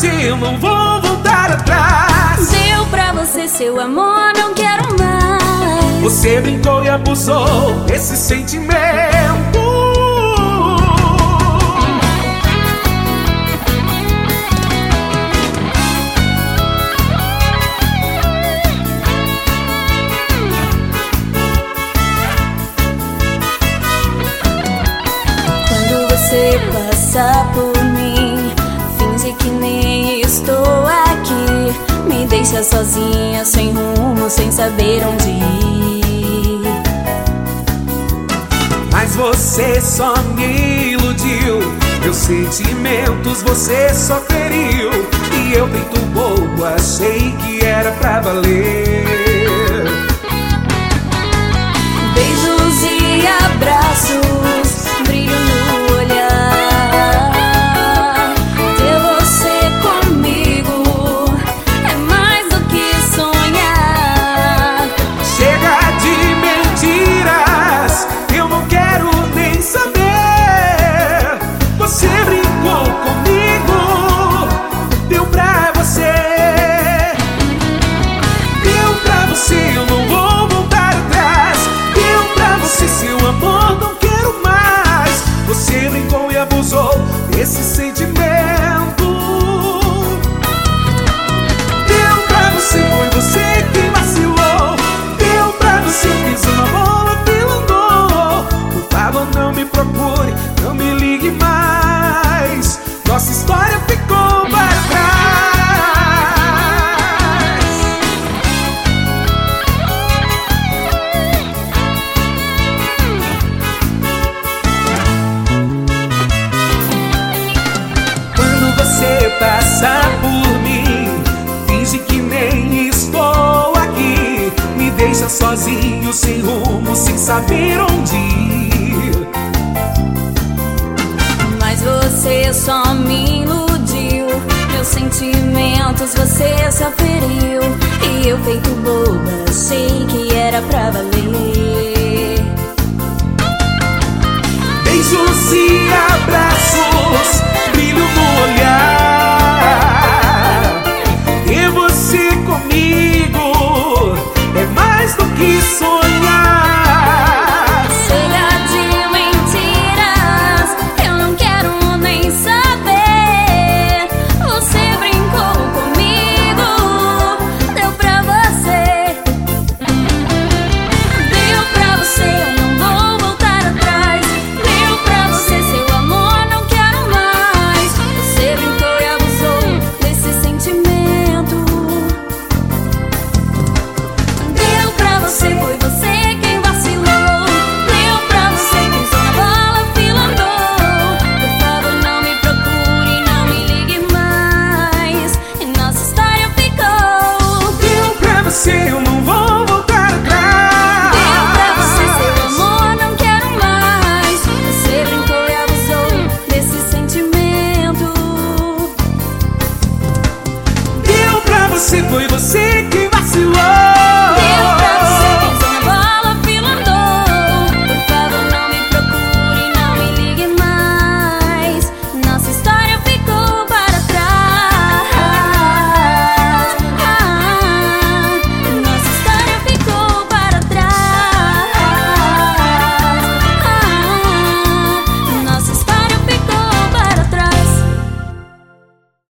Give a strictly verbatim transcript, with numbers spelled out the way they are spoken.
você, eu não vou voltar atrás. Deu pra você seu amor, não quero mais. Você brincou e abusou desse sentimento. Você passa por mim, finge que nem estou aqui. Me deixa sozinha, sem rumo, sem saber onde ir. Mas você só me iludiu, meus sentimentos você só feriu. E eu feito bobo, achei que era pra valer. Beijos e abraços, brilho no olhar. Ter você comigo é mais do que sonhar. Chega de mentiras, eu não quero nem saber. Você brincou comigo, deu pra você. Deu pra você, eu não vou voltar atrás. Deu pra você, seu amor, não quero mais. Você brincou e abusou desse sentimento. Deu pra você, foi você que vacilou. Deu pra você, fez uma bola pelo andou. Por favor, não me procure, não me ligue mais. Nossa história ficou para trás. Você passa por mim, finge que nem estou aqui. Me deixa sozinho, sem rumo, sem saber onde ir. Mas você só me iludiu, meus sentimentos você só feriu. E eu feito boba, achei que era pra valer. Beijos e abraços,